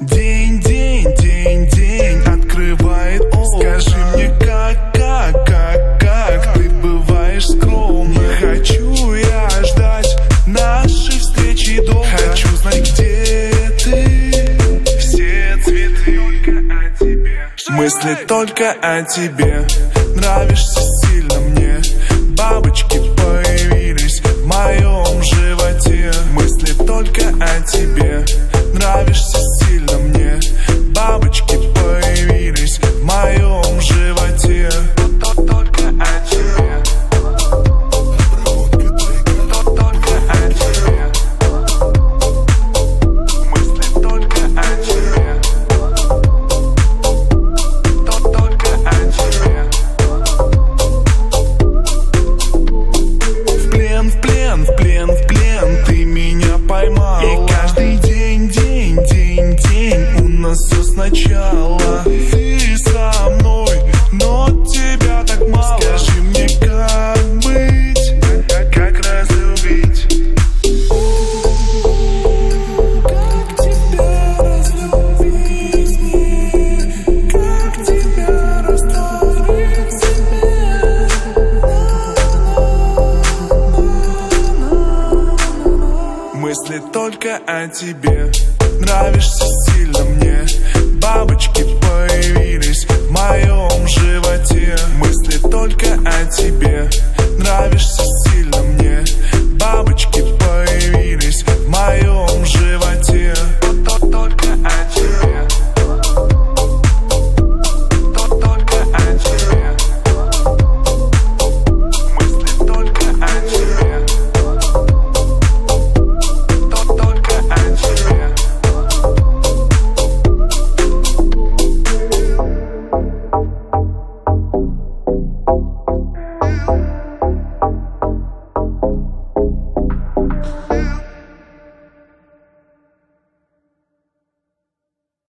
День, день, день, день открывает окна. Скажи мне, как ты бываешь скромна. Не хочу я ждать нашей встречи долго. Хочу знать, где ты. Все цветы только о тебе. Мысли только о тебе. Нравишься сильно мне. Бабочки появились в моем животе. Мысли только о тебе. Нравишься сильно мне. Бабочки появились в моем животе. Только о тебе. Только о тебе. Мысли только о тебе. Только о тебе. В плен, в плен, в плен, в плен ты меня поймал. И каждый день, день, день, день у нас все сначала. Ты со мной, но тебя так мало. Скажи мне, как быть, как разлюбить? Как тебя разлюбить мне? Как тебя растворить в себе? Мысли только о тебе. Нравишься сильно мне. Бабочки появились в моем животе. Мысли только о тебе. Нравишься сильно мне. Бабочки появились в моем животе. Только о тебе. Только о тебе. Мысли только о тебе. Только о тебе.